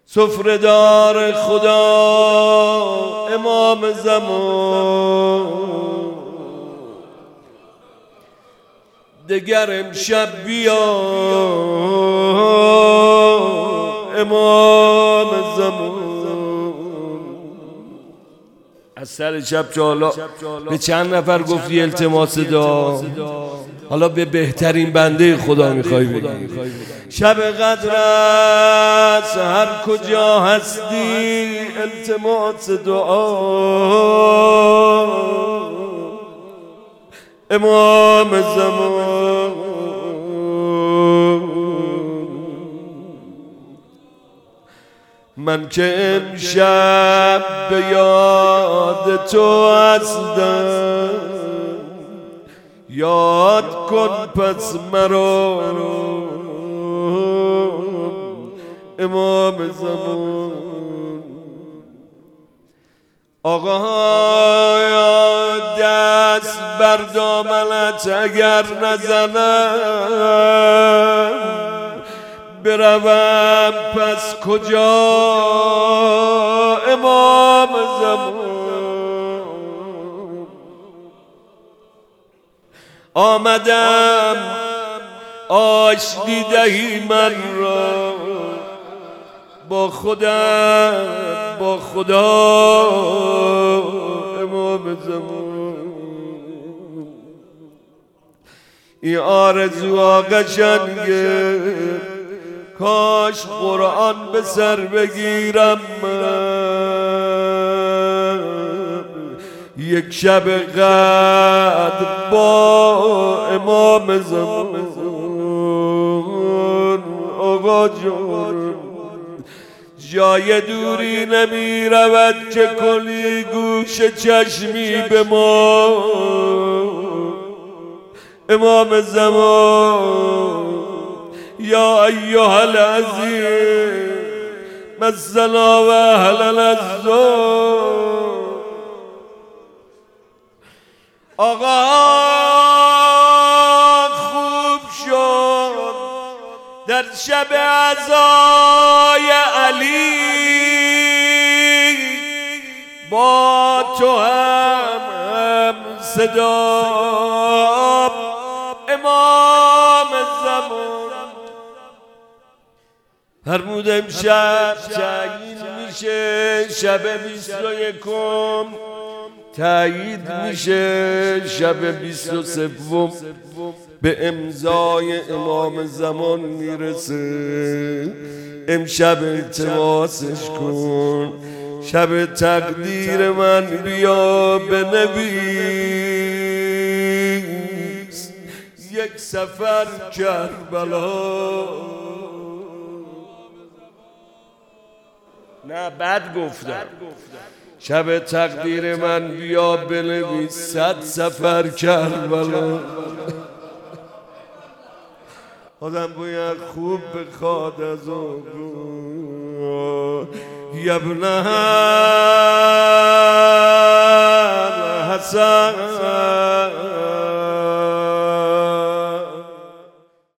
سفره‌دار خدا امام زمان، دگر امشب بیا امام زمان. از سر شب تا حالا به چند نفر گفتی التماس دعا؟ حالا به بهترین بنده خدا میخوای بگی. شب قدر است هر کجا هستی التماس دعا امام زمان. من که امشب به یاد تو هستم، یاد کن پس مرا امام زمان. آقا دست بر دامنت اگر نزنم، بروم پس کجا امام زمان. آمدم آشتی دهی من را با خودم با خدا امام زمان. این آرزوها قشنگه، کاش قرآن به سر بگیرم من، یک شب قدر با امام زمان. آقا جان جای دوری نمی رود که کلی گوش چشمی به ما امام زمان. یا ایها العزیز مسنا و اهل العزا. آقا خوب شد در شب عزای علی، با تو هم صدا امام زمان. فرمود امشب تعیین میشه شب 21، تعیید میشه شب 23 به امضای امام زمان میرسه. امشب التماسش کن، شب تقدیر من بیا بنویس، یک سفر کربلا. نه بد گفتم، شب تقدیر من بیا بنویس 100 سفر کربلا. آدم باید خوب بخواد از اون یبنه حسن